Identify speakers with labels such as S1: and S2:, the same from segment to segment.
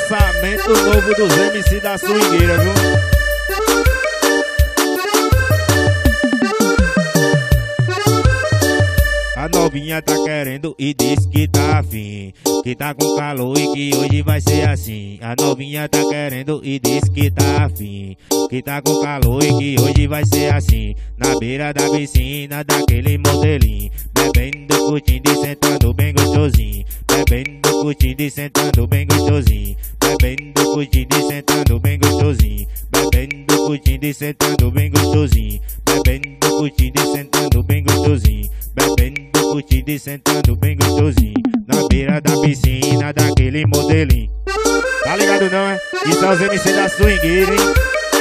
S1: Lançamento novo dos MC da swingueira, viu? A novinha tá querendo e diz que tá afim, que tá com calor e que hoje vai ser assim. A novinha tá querendo e diz que tá afim, que tá com calor e que hoje vai ser assim. Na beira da piscina daquele modelinho, bebendo, curtindo e sentando bem gostosinho. Bebendo, curtindo e sentando bem gostosinho. Bebendo, curtindo e sentando bem gostosinho. Bebendo, curtindo e sentando bem gostosinho. Bebendo, curtindo e sentando bem gostosinho. Bebendo, curtindo e sentando bem gostosinho. Na beira da piscina daquele modelinho. Tá ligado não, é? Isso é os MC da swingueira, hein?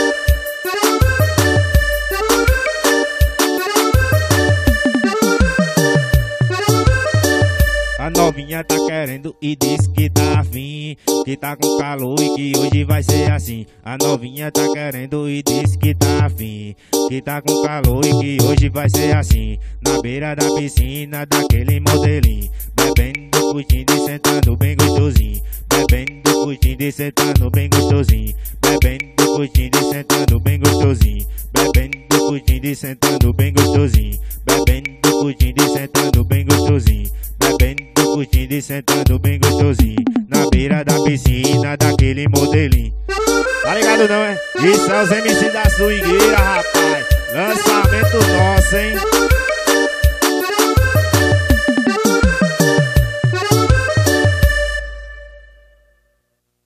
S1: A novinha tá querendo e diz que tá afim, que tá com calor e que hoje vai ser assim. A novinha tá querendo e diz que tá afim, que tá com calor e que hoje vai ser assim. Na beira da piscina daquele modelinho, bebendo, curtindo e sentando bem gostosinho. Bebendo, curtindo e sentando bem gostosinho. Bebendo, curtindo e sentando bem gostosinho. Bebendo, curtindo e sentando bem gostosinho. Bebendo, curtindo e sentando bem gostosinho. Bebendo, curtindo e sentando bem gostosinho. Na beira da piscina daquele modelinho. Tá ligado não, é? Isso é os MC da swingueira, rapaz. Lançamento nosso, hein?